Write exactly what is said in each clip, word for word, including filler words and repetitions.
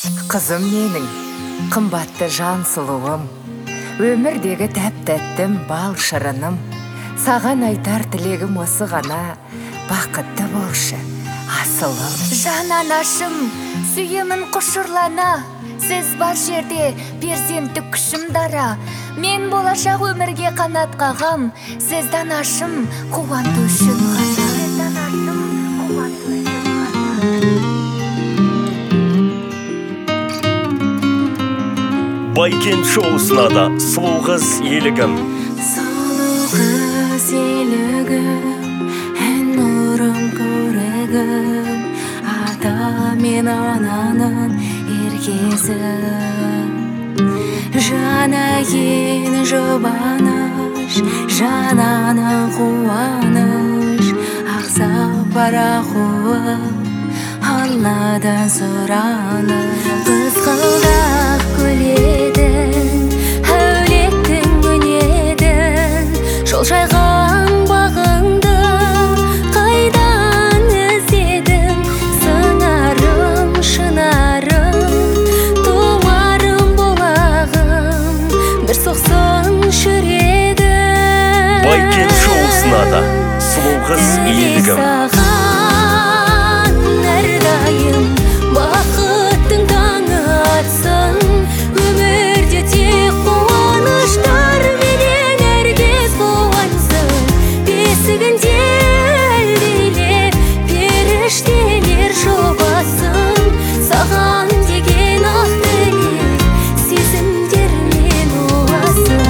Қызым менің, қымбатты жан сұлуым, өмірдегі тәп-тәттім бал шырыным, саған айтар тілегім осы ғана, бақытты болшы, асылым. Жан анашым, сүйемін құшырлана, сіз бар жерде перзенттік күшім дара. Мен болашақ өмірге қанат қағам, сіз данашым, қуанту үшін ғана. Байкент шоусына да сұлу қыз елігім. Сұлу қыз елігім, ән нұрым көрігім, ата мен ананың еркесім. Жанайын жұбаныш, жананың қуаныш, ақсап барақуы, Алладан сұранып. Қызғалдақ күледің, әулеттің өнедің, жол жайған бағыңды қайдан іздедің? Сыңарым, шынарым, тұмарым болағым, бір соқсын жүрегім. Байкент шоусына да сұлу қыз елігім. Бақыттың таңы атсын, өмірде тек қуаныштар менен әркез қуансын. Бесігінде әлдилеп періштелер жобасын, саған деген ақ тілек сезімдермен уасын.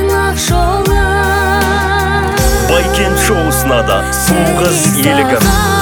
Байкент шоусына да сұлу қыз елігім.